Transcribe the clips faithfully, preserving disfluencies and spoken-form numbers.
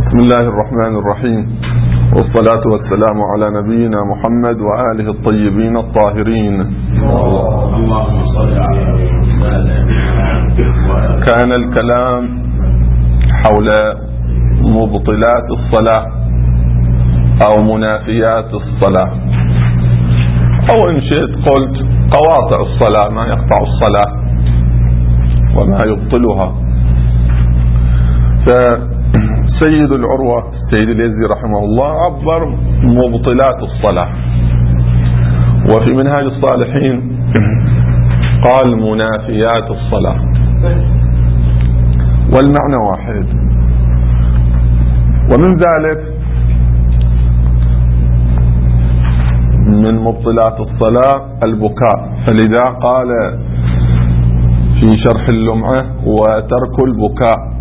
بسم الله الرحمن الرحيم، والصلاة والسلام على نبينا محمد وآله الطيبين الطاهرين. اللهم صل على كان الكلام حول مبطلات الصلاة أو منافيات الصلاة، أو إن شئت قلت قواطع الصلاة، ما يقطع الصلاة وما يبطلها. فسيد العروة سيد اليزي رحمه الله عبر مبطلات الصلاة، وفي منهاج الصالحين قال منافيات الصلاة، والمعنى واحد. ومن ذلك من مبطلات الصلاة البكاء، فلذا قال في شرح اللمعة وترك البكاء،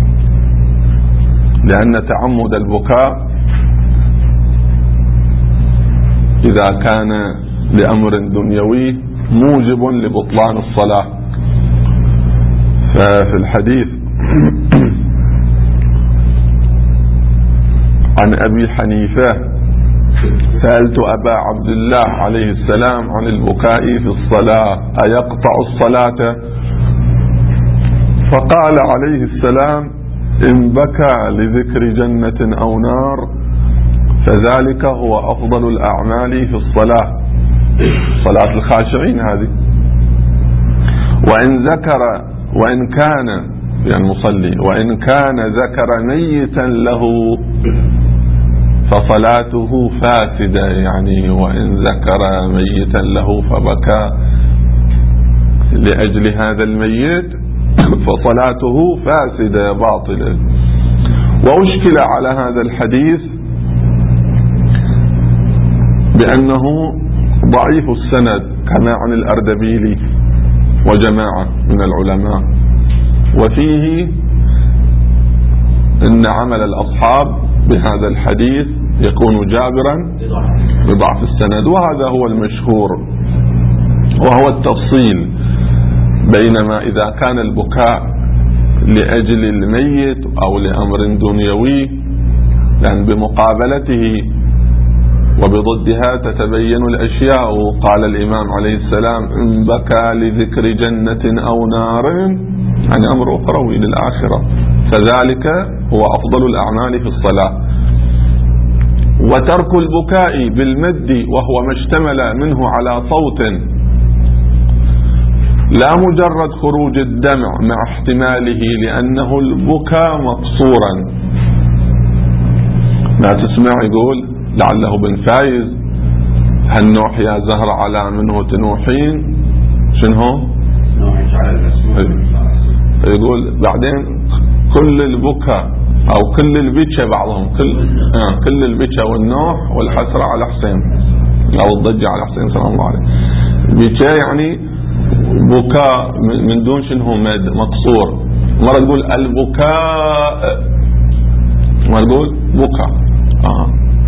لأن تعمد البكاء إذا كان لأمر دنيوي موجب لبطلان الصلاة. ففي الحديث عن أبي حنيفة سألت أبا عبد الله عليه السلام عن البكاء في الصلاة أيقطع الصلاة؟ فقال عليه السلام: إن بكى لذكر جنة أو نار فذلك هو أفضل الأعمال في الصلاة، صلاة الخاشعين هذه. وإن ذكر وإن كان يعني مصلي وإن كان ذكر ميتا له فصلاته فاسدة، يعني وإن ذكر ميتا له فبكى لأجل هذا الميت فصلاته فاسدة باطلة. وأشكل على هذا الحديث بأنه ضعيف السند كما عن الأردبيلي وجماعة من العلماء، وفيه إن عمل الأصحاب بهذا الحديث يكون جابرا بضعف السند، وهذا هو المشهور، وهو التفصيل بينما إذا كان البكاء لأجل الميت أو لأمر دنيوي، لأن بمقابلته وبضدها تتبين الأشياء. قال الإمام عليه السلام: إن بكى لذكر جنة أو نار، عن أمر أخروي للآخرة، فذلك هو أفضل الأعمال في الصلاة. وترك البكاء بالمد وهو ما اشتمل منه على صوت، لا مجرد خروج الدمع مع احتماله، لأنه البكاء مقصورا. ما تسمع يقول لعله بن فايز: هالنوح يا زهر على منه تنوحين، شنو يقول بعدين؟ كل البكاء أو كل البكاء، بعضهم كل آه كل البكاء والنوح والحسرة على حسين أو الضجة على حسين صلى الله عليه. بكاء يعني بكاء من دون شنو مد مقصور. مرة تقول البكاء، مرة تقول بكاء. آه.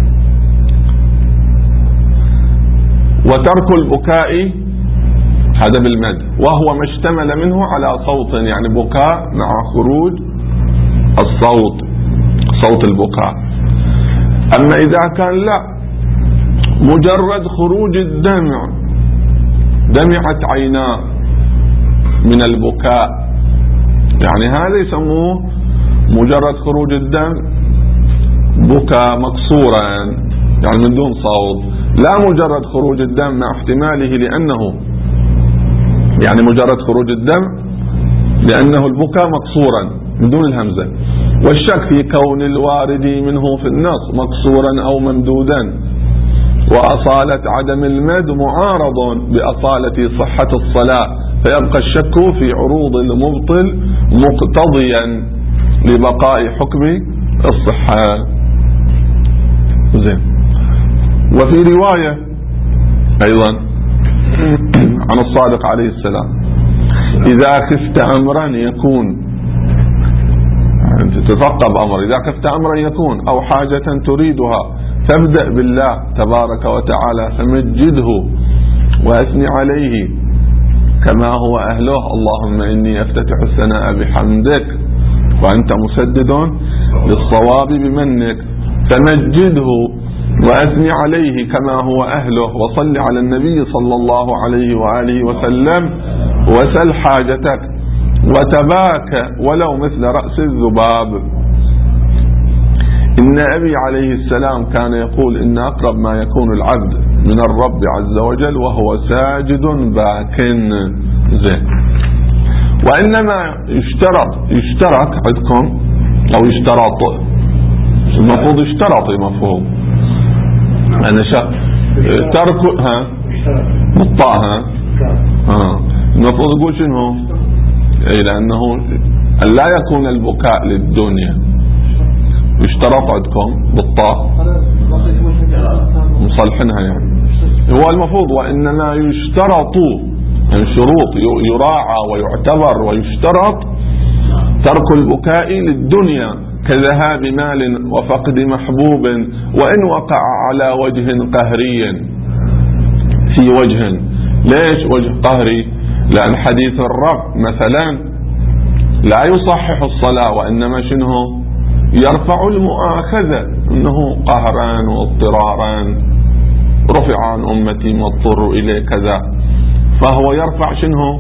وترك البكاء هذا بالمد وهو ما اشتمل منه على صوت، يعني بكاء مع خروج الصوت، صوت البكاء. أما إذا كان لا، مجرد خروج الدمع، دمعت عيناه من البكاء، يعني هذا يسموه مجرد خروج الدم بكاء مقصورا، يعني من دون صوت، لا مجرد خروج الدم مع احتماله، لأنه يعني مجرد خروج الدم لأنه البكاء مقصورا من دون الهمزة. والشك في كون الوارد منه في النص مقصورا أو ممدودا، وأصالة عدم المد معارض بأصالة صحة الصلاة، فيبقى الشك في عروض المبطل مقتضيا لبقاء حكم الصحة. زين. وفي رواية أيضا عن الصادق عليه السلام: إذا خفت أمرا يكون، تترقب أمر، إذا خفت أمرا يكون أو حاجة تريدها فابدأ بالله تبارك وتعالى فمجده وأثني عليه كما هو أهله. اللهم إني أفتتح الثناء بحمدك وأنت مسدد للصواب بمنك، فمجده وأثني عليه كما هو أهله، وصل على النبي صلى الله عليه وآله وسلم، وسل حاجتك، وتباك ولو مثل رأس الذباب. إن أبي عليه السلام كان يقول إن أقرب ما يكون العبد من الرب عز وجل وهو ساجد باك. زين. وإنما يشترط يشترط عندكم أو يشترط، المفروض يشترط المفروض أنا شا ترك ها بالطاء ها ها المفروض يقول شنو؟ إيه، لأنه أن لا يكون البكاء للدنيا. يشترط عندكم بالطاء مصلحنها يعني. هو المفروض وإنما يشترط يعني شروط يراعى ويعتبر ويشترط ترك البكاء للدنيا كذهاب مال وفقد محبوب، وإن وقع على وجه قهري. في وجه، ليش وجه قهري؟ لأن حديث الرب مثلا لا يصحح الصلاة، وإنما شنه يرفع المؤاخذة، إنه قهران واضطراران، رفع عن أمتي ما اضطر إليه كذا، فهو يرفع شنه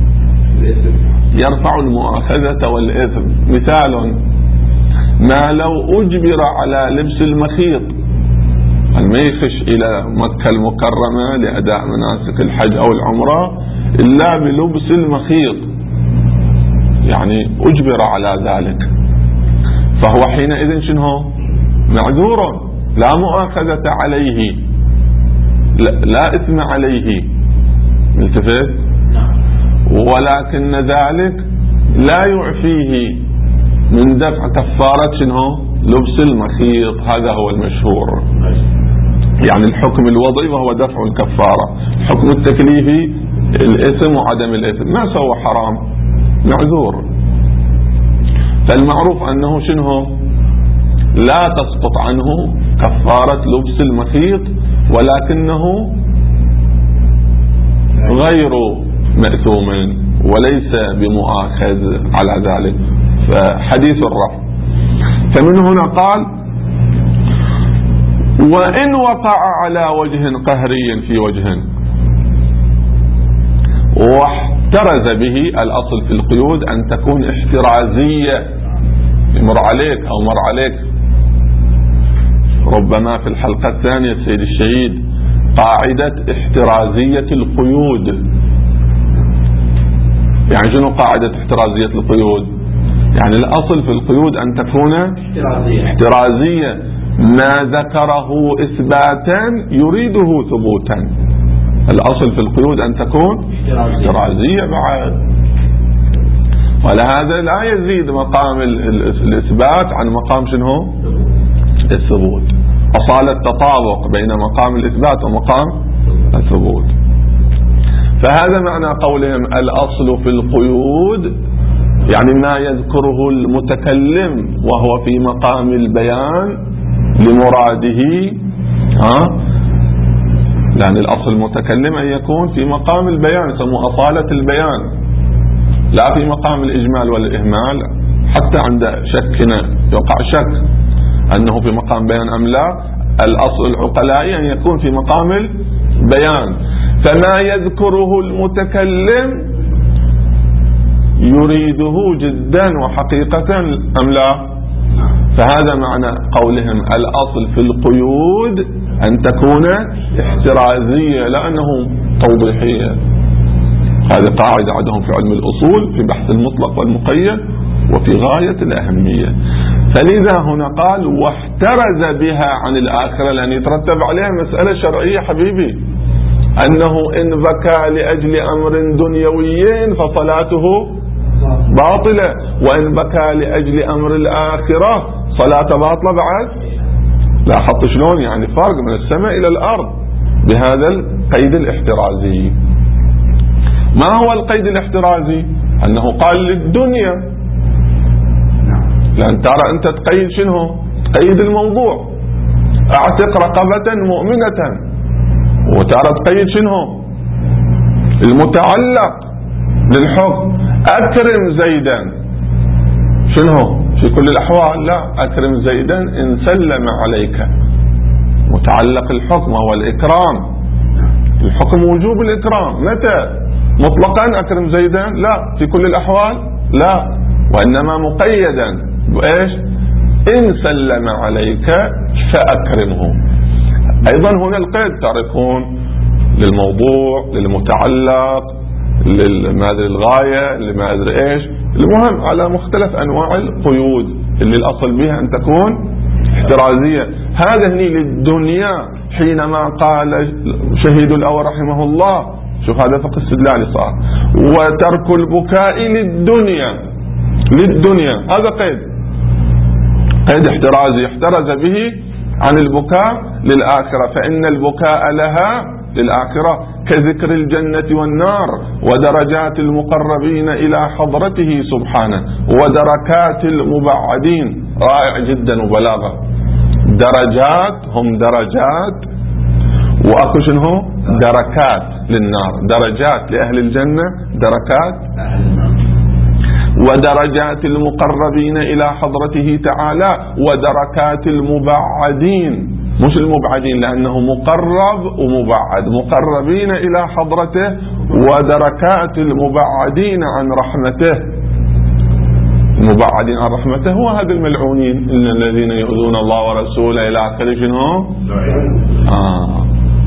يرفع المؤاخذة والإثم. مثال ما لو أجبر على لبس المخيط، ما يخش إلى مكة المكرمة لأداء مناسك الحج أو العمرة إلا بلبس المخيط، يعني أجبر على ذلك، فهو حينئذ شنو معذور، لا مؤاخذة عليه، لا, لا إثم عليه، التفت، ولكن ذلك لا يعفيه من دفع كفارة شنو لبس المخيط. هذا هو المشهور، يعني الحكم الوضعي وهو دفع الكفارة، الحكم التكليفي الإثم وعدم الإثم، ما سوى حرام معذور. فالمعروف أنه شنو لا تسقط عنه كفارة لبس المخيط، ولكنه غير مأثوم وليس بمؤاخذ على ذلك. فحديث الرفع. فمن هنا قال وإن وقع على وجه قهري في وجه واحترز به. الأصل في القيود أن تكون احترازية، يمر عليك أو مر عليك ربما في الحلقة الثانية السيد الشهيد قاعدة احترازية القيود. يعني شنو قاعدة احترازية القيود؟ يعني الأصل في القيود أن تكون احترازية, احترازية. ما ذكره إثباتا يريده ثبوتا. الأصل في القيود أن تكون احترازية, احترازية بعد. ولهذا لا يزيد مقام الإثبات عن مقام شنو الثبوت. أصالة التطابق بين مقام الإثبات ومقام الثبوت. فهذا معنى قولهم الأصل في القيود، يعني ما يذكره المتكلم وهو في مقام البيان لمراده. ها؟ لأن الأصل المتكلم أن يكون في مقام البيان، يسموه أصالة البيان، لا في مقام الإجمال والإهمال. حتى عند شكنا يقع شك أنه في مقام بيان أم لا، الأصل العقلائي أن يكون في مقام البيان. فما يذكره المتكلم يريده جدا وحقيقة أم لا؟ فهذا معنى قولهم الأصل في القيود أن تكون احترازية، لأنه توضيحية. هذه قاعدة عندهم في علم الأصول في بحث المطلق والمقيد وفي غاية الأهمية. فلذا هنا قال واحترز بها عن الآخرة، لأن يترتب عليها مسألة شرعية حبيبي، أنه إن بكى لأجل أمر دنيوي فصلاته باطلة، وإن بكى لأجل أمر الآخرة صلاة باطلة بعد. لا حط شلون يعني فرق من السماء إلى الأرض بهذا القيد الاحترازي. ما هو القيد الاحترازي؟ أنه قال للدنيا، لأن ترى أنت تقيد شنو؟ تقيد الموضوع، أعتق رقبة مؤمنة، وترى تقيد شنو؟ المتعلق للحكم، أكرم زيدا، شنو؟ في كل الأحوال لا. أكرم زيدا إن سلم عليك، متعلق الحكم هو الإكرام، الحكم وجوب الإكرام. متى؟ مطلقا أكرم زيدا؟ لا. في كل الأحوال؟ لا. وإنما مقيدا بإيش؟ إن سلم عليك فأكرمه. أيضا هنا القيد تعرفون للموضوع، للمتعلق، للمادري الغاية، لما أدري إيش، المهم على مختلف أنواع القيود اللي الأصل بها أن تكون احترازية. هذا هني للدنيا حينما قال شهيد الأول رحمه الله، شوف هذا فقه استدلالي صار، وترك البكاء للدنيا، للدنيا هذا قيد، قيد احترازي احترز به عن البكاء للآخرة، فإن البكاء لها للآخرة كذكر الجنة والنار ودرجات المقربين إلى حضرته سبحانه ودركات المبعدين. رائع جدا وبلاغة. درجات هم درجات، وأكو شنو دركات للنار، درجات لأهل الجنة، دركات ودرجات المقربين إلى حضرته تعالى ودركات المبعدين، مش المبعدين لأنه مقرب ومبعد، مقربين إلى حضرته ودركات المبعدين عن رحمته. المبعدين عن رحمته هو هذا الملعونين، إن الذين يؤذون الله ورسوله إلى آخره شنو آه.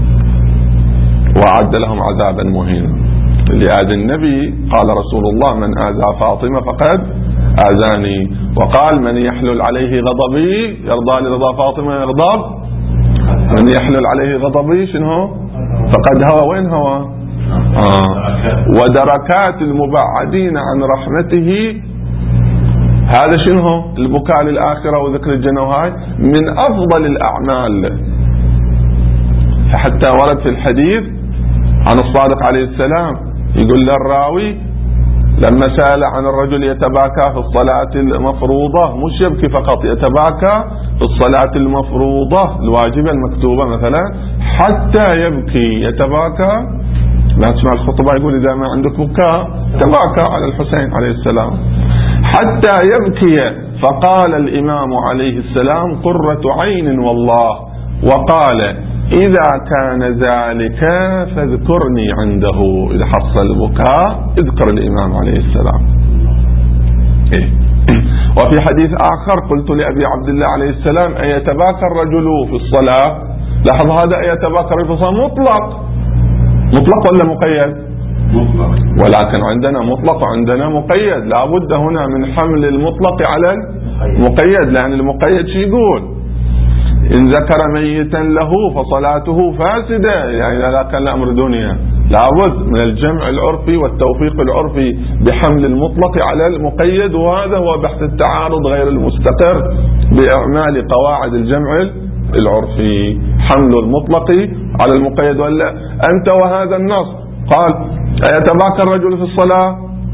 وأعد لهم عذابا مهينا. لآذي النبي قال رسول الله من آذى فاطمة فقد آذاني، وقال من يحلل عليه غضبي يرضى لرضا فاطمة يغضب، من يحلل عليه غضبي شنو فقد هوى. وين هوى آه. ودركات المبعدين عن رحمته، هذا شنو البكاء للآخرة وذكر الجنة، وهاي من أفضل الأعمال. فحتى ورد في الحديث عن الصادق عليه السلام يقول للراوي لما سأل عن الرجل يتباكى في الصلاة المفروضة، مش يبكي فقط، يتباكى في الصلاة المفروضة الواجبة المكتوبة مثلا حتى يبكي، يتباكى. لا تسمع الخطبة يقول إذا ما عندك بكاء تباكى على الحسين عليه السلام حتى يبكي. فقال الإمام عليه السلام قرة عين والله، وقال إذا كان ذلك فاذكرني عنده، إذا حصل البكاء اذكر الإمام عليه السلام. إيه؟ وفي حديث آخر قلت لأبي عبد الله عليه السلام أيتباكى الرجل في الصلاة؟ لاحظ هذا أيتباكى في الصلاة مطلق، مطلق ولا مقيد؟ مطلق. ولكن عندنا مطلق وعندنا مقيد، لا بد هنا من حمل المطلق على المقيد، لأن المقيد شو يقول؟ إن ذكر ميتا له فصلاته فاسدة، يعني لا كان الأمر دنيا. لابد من الجمع العرفي والتوفيق العرفي بحمل المطلق على المقيد، وهذا هو بحث التعارض غير المستقر بإعمال قواعد الجمع العرفي، حمل المطلق على المقيد. ولا أنت وهذا النص قال أيتباكى الرجل في الصلاة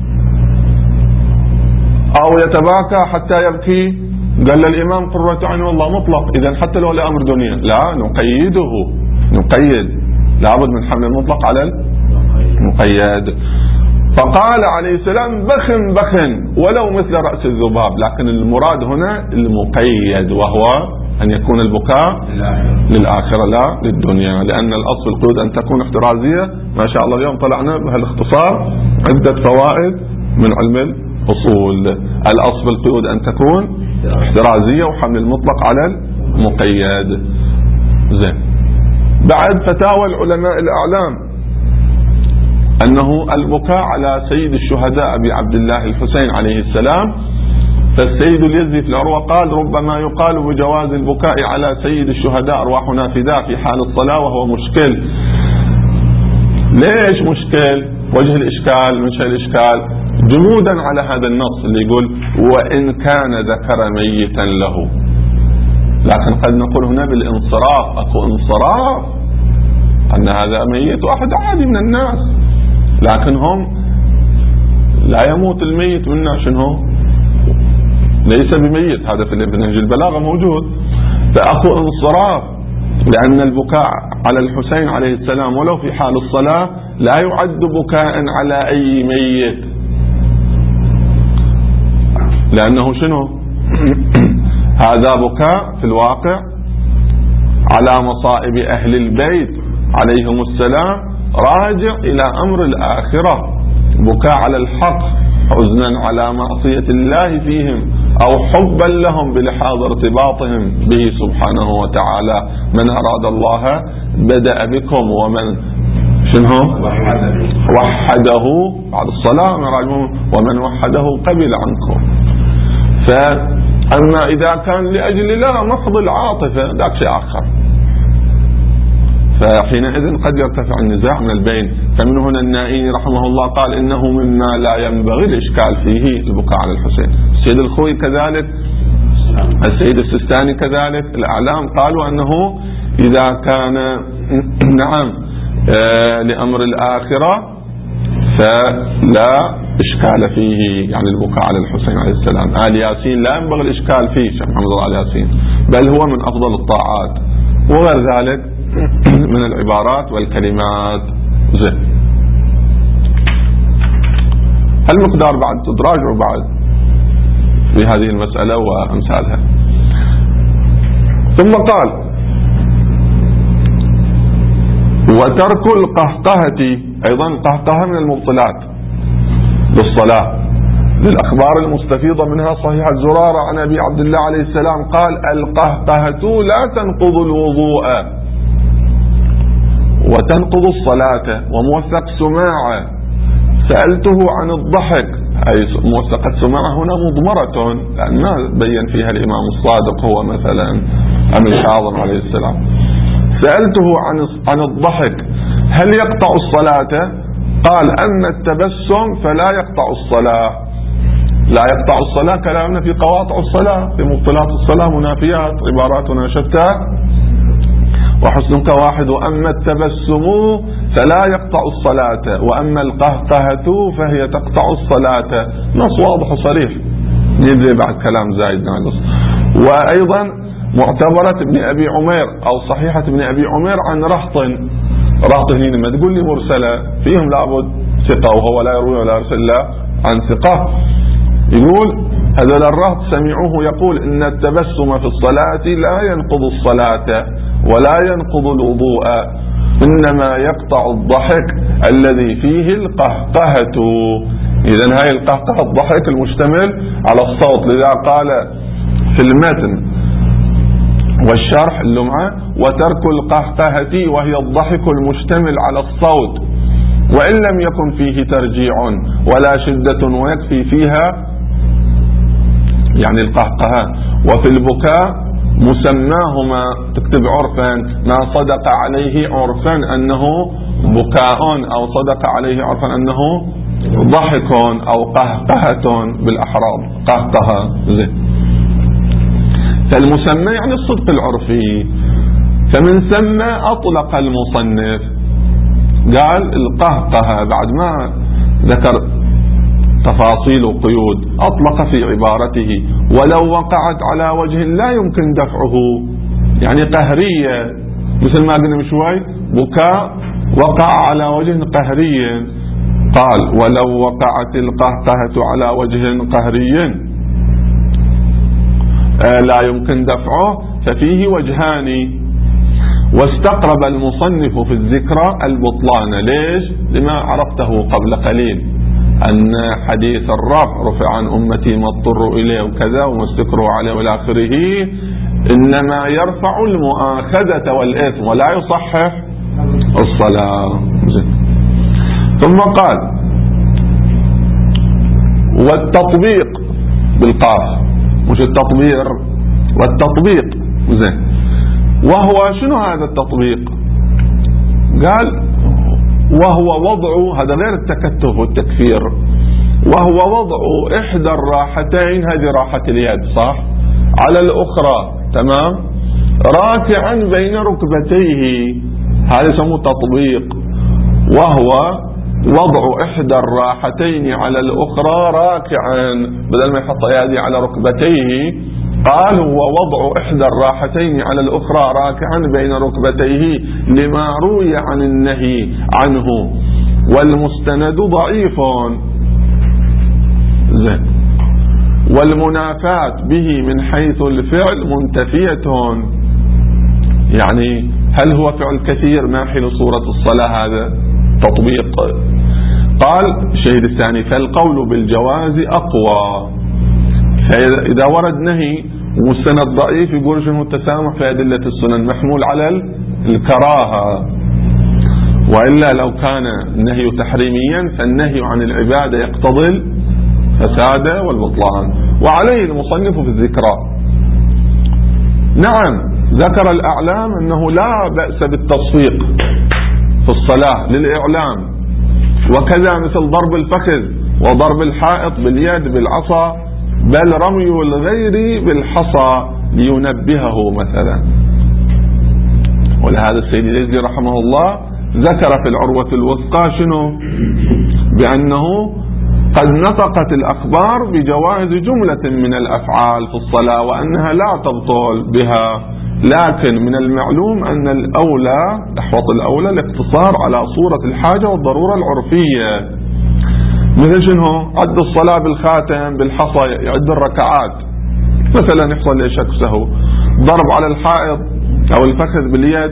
أو يتباكى حتى يبكي؟ قال الإمام قرة عين والله مطلق، إذن حتى لو لا أمر دنيا لا نقيده، نقيد، لابد من حمل المطلق على المقيد. فقال عليه السلام بخن بخن ولو مثل رأس الذباب، لكن المراد هنا المقيد، وهو أن يكون البكاء للآخرة لا للدنيا، لأن الأصل القيود أن تكون احترازية. ما شاء الله اليوم طلعنا بهالاختصار عدة فوائد من علم الأصول. الأصل القيود أن تكون احترازية وحمل المطلق على المقيد. زين. بعد فتاوى العلماء الأعلام أنه البكاء على سيد الشهداء أبي عبد الله الحسين عليه السلام، فالسيد اليزي في العروة قال ربما يقال بجواز البكاء على سيد الشهداء أرواحنا فداء في حال الصلاة، وهو مشكل. ليش مشكل؟ وجه الإشكال من شيء الإشكال جمودا على هذا النص اللي يقول وإن كان ذكر ميتا له، لكن قد نقول هنا بالانصراف، أكو انصراف أن هذا ميت واحد عادي من الناس، لكن هم لا يموت الميت منا شنو ليس بميت، هذا في نهج البلاغة موجود. فأكو انصراف، لأن البكاء على الحسين عليه السلام ولو في حال الصلاة لا يعد بكاء على أي ميت، لأنه شنو هذا بكاء في الواقع على مصائب أهل البيت عليهم السلام، راجع إلى أمر الآخرة، بكاء على الحق، حزنا على معصية الله فيهم، أو حبا لهم بلحاظ ارتباطهم به سبحانه وتعالى. من أراد الله بدأ بكم، ومن شنو وحده بعد الصلاة، ومن وحده قبل عنكم. فأما إذا كان لأجل لا محض العاطفة ذاك شيء آخر، فحينئذ قد يرتفع النزاع من البين. فمن هنا النائي رحمه الله قال إنه مما لا ينبغي الإشكال فيه البكاء على الحسين. السيد الخوي كذلك، السيد السستاني كذلك، الأعلام قالوا أنه إذا كان نعم آه لأمر الآخرة فلا إشكال فيه، يعني البكاء على الحسين عليه السلام. آل ياسين لا ينبغي الإشكال فيه، شيخ محمد آل ياسين، بل هو من أفضل الطاعات، وغير ذلك من العبارات والكلمات. زين، المقدار بعد تراجعوا بعد في هذه المسألة وأمثالها. ثم قال وترك القهقهة، أيضا القهقهة من المبطلات للصلاة، للأخبار المستفيضة منها صحيحة زرارة عن أبي عبد الله عليه السلام قال القهقهة لا تنقض الوضوء وتنقض الصلاة. وموثق سماعة سألته عن الضحك، أي موثقة سماعة هنا مضمرة، لأن ما بين فيها الإمام الصادق هو مثلا أم الكاظم عليه السلام. سألته عن عن الضحك هل يقطع الصلاة؟ قال أما التبسم فلا يقطع الصلاة. لا يقطع الصلاة كلامنا في قواطع الصلاة، في مبطلات الصلاة منافيات، عباراتنا شتى وحسنك واحد. وأما التبسم فلا يقطع الصلاة، وأما القهقهة فهي تقطع الصلاة. نص واضح وصريح، يجري بعد كلام زايد ناقص. وأيضا معتبرة ابن أبي عمير أو صحيحة ابن أبي عمير عن رهط، رهط هنا ما تقول لي مرسلة، فيهم لابد ثقة، وهو لا يروي ولا يرسل الله عن ثقة. يقول هذول الرهط سمعوه يقول إن التبسم في الصلاة لا ينقض الصلاة ولا ينقض الوضوء، إنما يقطع الضحك الذي فيه القهقهة. إذن هاي القهقهة الضحك المشتمل على الصوت، لذا قال في المتن والشرح اللمعة وترك القهقهة وهي الضحك المشتمل على الصوت، وإن لم يكن فيه ترجيع ولا شدة ويكفي فيها يعني القهقهة. وفي البكاء مسماهما تكتب عرفا ما صدق عليه عرفا أنه بكاء، أو صدق عليه عرفا أنه ضحك أو قهقهة بالأحراب، قهقهة. زين، فالمسمى يعني الصدق العرفي. فمن ثم أطلق المصنف قال القهقهة بعد ما ذكر تفاصيل وقيود أطلق في عبارته ولو وقعت على وجه لا يمكن دفعه، يعني قهرية، مثل ما قلنا من شوي بكاء وقع على وجه قهري. قال ولو وقعت القهقهة على وجه قهري لا يمكن دفعه ففيه وجهان. واستقرب المصنف في الذكرى البطلان. ليش؟ لما عرفته قبل قليل أن حديث الرفع رفع عن أمتي ما اضطروا إليه وكذا وما استكروا عليه والى آخره إنما يرفع المؤاخذة والإثم ولا يصحح الصلاة. ثم قال والتطبيق بالقاف، مش التطبير، والتطبيق. زين، وهو شنو هذا التطبيق؟ قال وهو وضع، هذا غير التكتف والتكفير، وهو وضع إحدى الراحتين، هذه راحة اليد صح، على الأخرى، تمام، راكعا بين ركبتيه، هذا يسموه تطبيق. وهو وضع إحدى الراحتين على الأخرى راكعا، بدل ما يحط يدي على ركبتيه قال هو وضع إحدى الراحتين على الأخرى راكعا بين ركبتيه لما روي عن النهي عنه، والمستند ضعيف. زين، والمنافاة به من حيث الفعل منتفية. يعني هل هو فعل كثير ماحل صورة الصلاة؟ هذا تطبيق. قال الشهيد الثاني: فالقول بالجواز أقوى. فإذا ورد نهي والسند ضعيف يقول شنو التسامح في أدلة السنن محمول على الكراهة، وإلا لو كان النهي تحريميا فالنهي عن العبادة يقتضي الفساد والبطلان. وعليه المصنف في الذكرى. نعم ذكر الأعلام أنه لا بأس بالتصفيق في الصلاة للإعلام، وكذا مثل ضرب الفخذ وضرب الحائط باليد بالعصا، بل رمي الغير بالحصى لينبهه مثلا. ولهذا السيد الجزري رحمه الله ذكر في العروة الوثقى شنو؟ بأنه قد نطقت الأخبار بجواز جملة من الأفعال في الصلاة وأنها لا تبطل بها، لكن من المعلوم أن الأولى أحوط الأولى الاقتصار على صورة الحاجة والضرورة العرفية. مثل شنو؟ عد الصلاة بالخاتم بالحصى، يعد الركعات مثلا يحصل لشك سهو، ضرب على الحائط أو الفخذ باليد،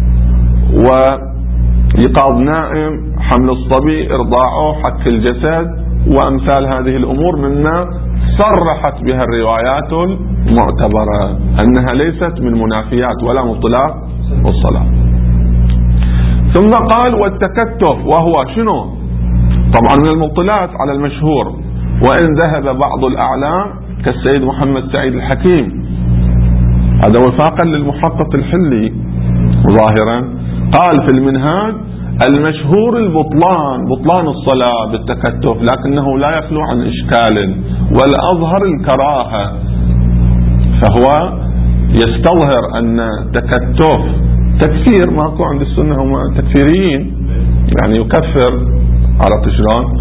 وإيقاظ نائم، حمل الصبي، إرضاعه، حك الجسد، وأمثال هذه الأمور مما صرحت بها الروايات المعتبرة أنها ليست من منافيات ولا مبطلات الصلاة. ثم قال: والتكتف، وهو شنو؟ طبعا من المبطلات على المشهور، وإن ذهب بعض الأعلام كالسيد محمد سعيد الحكيم، هذا وفاقا للمحقق الحلي ظاهرا، قال في المنهاج: المشهور البطلان، بطلان الصلاة بالتكتف، لكنه لا يخلو عن إشكال، والأظهر الكراهة. فهو يستظهر أن تكتف تكفير، ماكو عند السنة هم تكفيريين، يعني يكفر على شلون.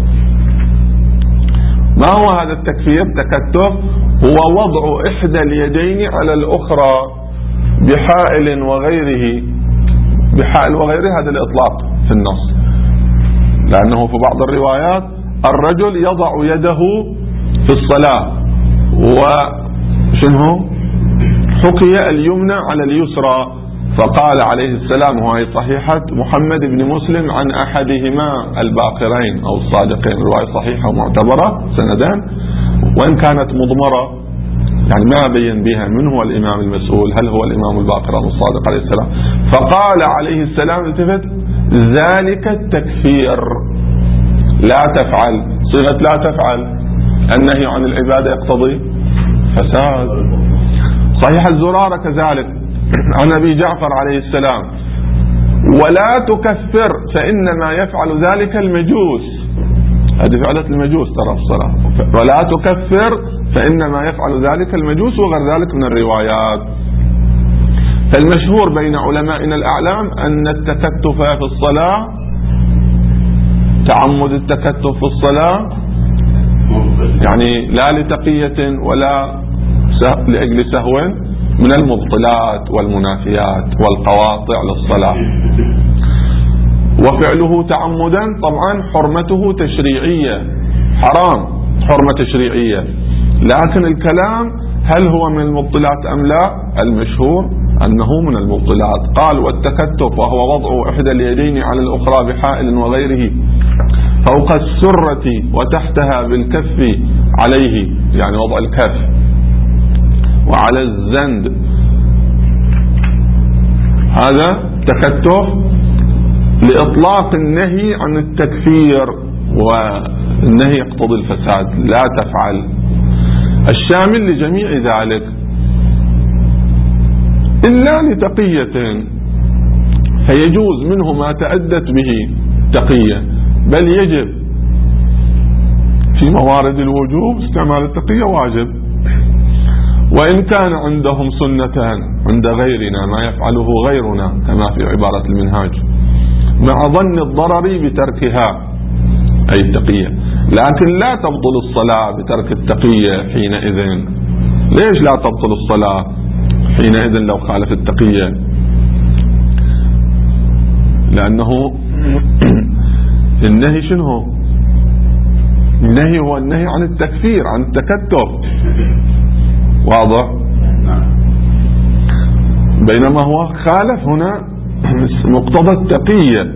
ما هو هذا التكفير؟ تكتف هو وضع إحدى اليدين على الأخرى بحائل وغيره، بحائل وغيره هذا الإطلاق في النص، لأنه في بعض الروايات الرجل يضع يده في الصلاة وشنه حكي اليمنى على اليسرى، فقال عليه السلام، وهي صحيحة محمد بن مسلم عن أحدهما الباقرين أو الصادقين، رواية صحيحة ومعتبرة سندان، وإن كانت مضمرة يعني ما بين بها من هو الإمام المسؤول، هل هو الإمام الباقر أو الصادق عليه السلام. فقال عليه السلام التفت: ذلك التكفير، لا تفعل. صيغة لا تفعل، النهي عن العبادة يقتضي فساد. صحيح الزرارة كذلك عن أبي جعفر عليه السلام: ولا تكفر فإنما يفعل ذلك المجوس. هذه فعلة المجوس ترى الصلاة. ولا تكفر فإنما يفعل ذلك المجوس، وغير ذلك من الروايات. فالمشهور بين علمائنا الأعلام أن التكتف في الصلاة، تعمد التكتف في الصلاة، يعني لا لتقية ولا لأجل سهو، من المبطلات والمنافيات والقواطع للصلاة. وفعله تعمدا طبعا حرمته تشريعية، حرام، حرمة تشريعية، لكن الكلام هل هو من المبطلات أم لا؟ المشهور أنه من المبطلات. قال: والتكتف وهو وضع إحدى اليدين على الأخرى بحائل وغيره فوق السرة وتحتها بالكف عليه، يعني وضع الكف، وعلى الزند. هذا تكتف لإطلاق النهي عن التكفير، والنهي يقتضي الفساد، لا تفعل، الشامل لجميع ذلك إلا لتقية، فيجوز منه ما تأدت به تقية، بل يجب في موارد الوجوب استعمال التقية واجب. وإن كان عندهم سنة عند غيرنا ما يفعله غيرنا كما في عبارة المنهاج، مع ظن الضرر بتركها أي التقية، لكن لا تبطل الصلاة بترك التقية حينئذ. ليش لا تبطل الصلاة حينئذ لو خالف التقية؟ لأنه النهي شنو؟ النهي هو النهي عن التكفير، عن التكتف، واضح؟ بينما هو خالف هنا مقتضى التقية.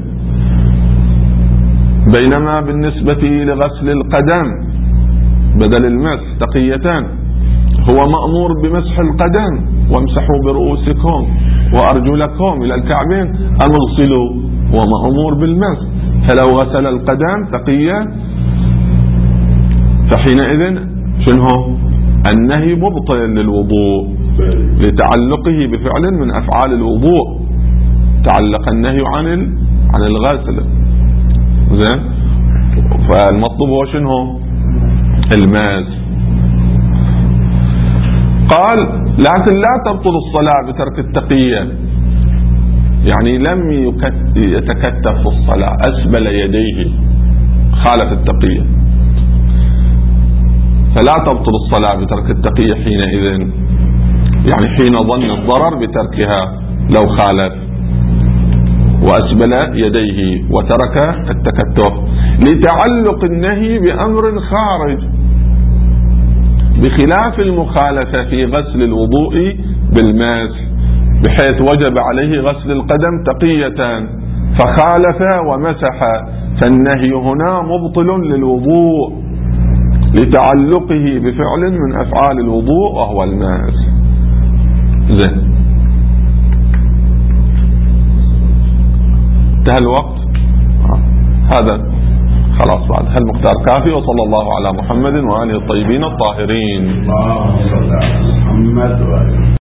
بينما بالنسبة لغسل القدم بدل المسح تقيتان، هو مأمور بمسح القدم وامسحوا برؤوسكم وأرجلكم إلى الكعبين، أم اغسلوا، ومأمور بالمسح. فلو غسل القدم تقية فحينئذ شنو؟ النهي مبطل للوضوء لتعلقه بفعل من أفعال الوضوء، تعلق النهي عن عن الغسل. زين، فالمطلوب هو شنو؟ الماس. قال لكن لا تبطل الصلاة بترك التقية، يعني لم يتكتف في الصلاة، أسبل يديه، خالف التقية، فلا تبطل الصلاة بترك التقية حينئذ، يعني حين ظن الضرر بتركها لو خالف وأسبل يديه وترك التكتف، لتعلق النهي بأمر خارج، بخلاف المخالفة في غسل الوضوء بالماس، بحيث وجب عليه غسل القدم تقية فخالف ومسح، فالنهي هنا مبطل للوضوء لتعلقه بفعل من أفعال الوضوء وهو الماس. زين، انتهى الوقت. هذا خلاص، بعد هل مختار كافي. وصلى الله على محمد وآله الطيبين الطاهرين.